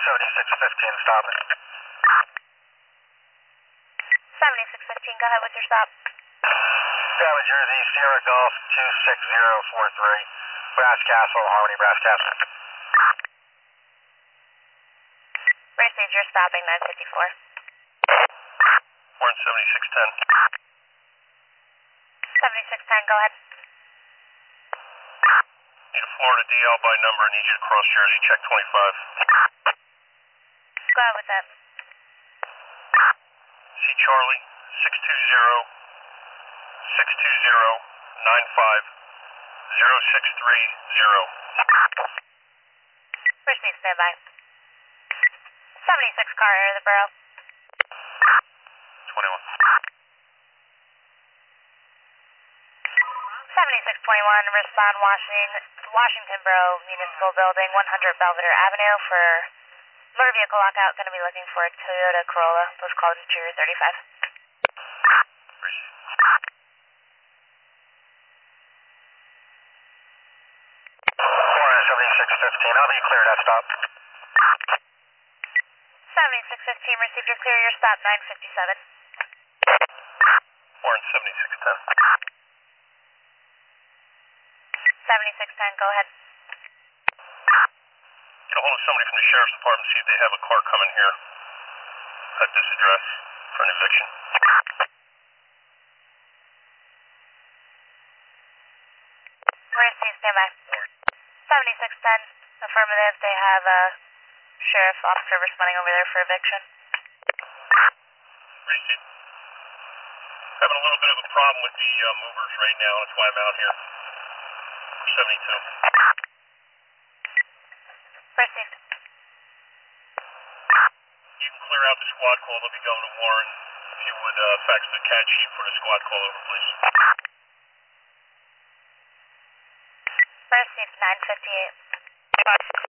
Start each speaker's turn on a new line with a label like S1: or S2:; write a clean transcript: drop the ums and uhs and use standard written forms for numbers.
S1: 7615, stopping.
S2: 7615, go ahead with your stop.
S1: Seven Jersey, Sierra Golf 26043. Brass Castle, Harmony, Brass Castle.
S2: Receive, you're stopping 954.
S1: Warren 7610.
S2: 7610, go ahead.
S1: Need a Florida DL by number, need you to cross Jersey, check 25.
S2: Go ahead with that.
S1: C Charlie, 620 95 0630.
S2: Receive, standby. 76 car, air the borough.
S1: 21.
S2: 7621, respond Washington Borough Municipal Building, 100 Belvedere Avenue for motor vehicle lockout. Going to be looking for a Toyota Corolla. Let's call it interior 35.
S1: Warren 7615, I'll be clear, that stop.
S2: 7615, received your clear, your stop 957.
S1: Warren 7610.
S2: 7610, go ahead.
S1: Get a hold of somebody from the Sheriff's Department, see if they have a car coming here at this address for an eviction.
S2: Receive, standby. 7610, affirmative, they have a sheriff officer responding over there for eviction.
S1: Receive. Having a little bit of a problem with the movers right now, that's why I'm out here. 72.
S2: Received.
S1: You can clear out the squad call, they'll be going to Warren. If you would fax the CAD sheet for the squad call over, please.
S2: Received 958.